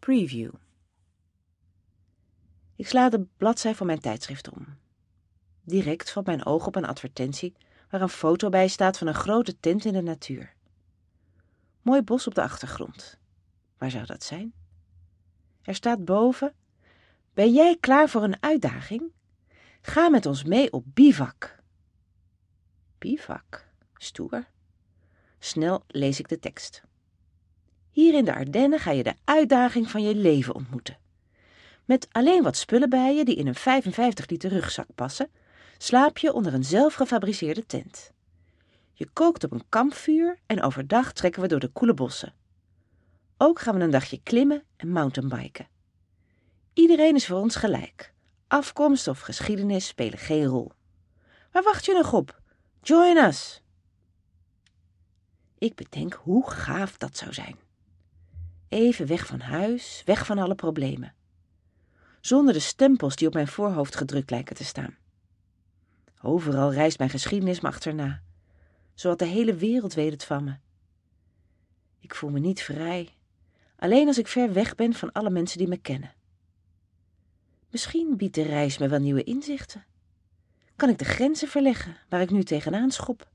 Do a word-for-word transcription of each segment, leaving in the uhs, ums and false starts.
Preview. Ik sla de bladzij van mijn tijdschrift om. Direct valt mijn oog op een advertentie waar een foto bij staat van een grote tent in de natuur. Mooi bos op de achtergrond. Waar zou dat zijn? Er staat boven: ben jij klaar voor een uitdaging? Ga met ons mee op bivak. Bivak, stoer. Snel lees ik de tekst. Hier in de Ardennen ga je de uitdaging van je leven ontmoeten. Met alleen wat spullen bij je die in een vijfenvijftig liter rugzak passen, slaap je onder een zelfgefabriceerde tent. Je kookt op een kampvuur en overdag trekken we door de koele bossen. Ook gaan we een dagje klimmen en mountainbiken. Iedereen is voor ons gelijk. Afkomst of geschiedenis spelen geen rol. Waar wacht je nog op? Join us! Ik bedenk hoe gaaf dat zou zijn. Even weg van huis, weg van alle problemen. Zonder de stempels die op mijn voorhoofd gedrukt lijken te staan. Overal reist mijn geschiedenis me achterna. Zodat de hele wereld weet het van me. Ik voel me niet vrij. Alleen als ik ver weg ben van alle mensen die me kennen. Misschien biedt de reis me wel nieuwe inzichten. Kan ik de grenzen verleggen waar ik nu tegenaan schop?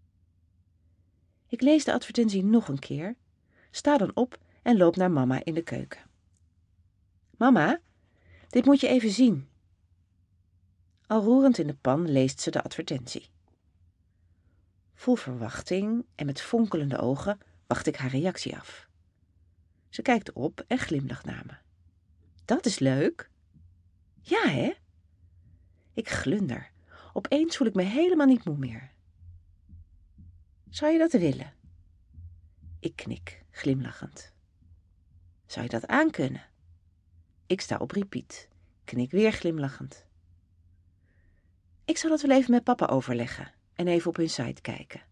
Ik lees de advertentie nog een keer, sta dan op en loop naar mama in de keuken. Mama, dit moet je even zien. Al roerend in de pan leest ze de advertentie. Vol verwachting en met fonkelende ogen wacht ik haar reactie af. Ze kijkt op en glimlacht naar me. Dat is leuk. Ja, hè? Ik glunder. Opeens voel ik me helemaal niet moe meer. Zou je dat willen? Ik knik, glimlachend. Zou je dat aankunnen? Ik sta op repeat, knik weer glimlachend. Ik zal het wel even met papa overleggen en even op hun site kijken.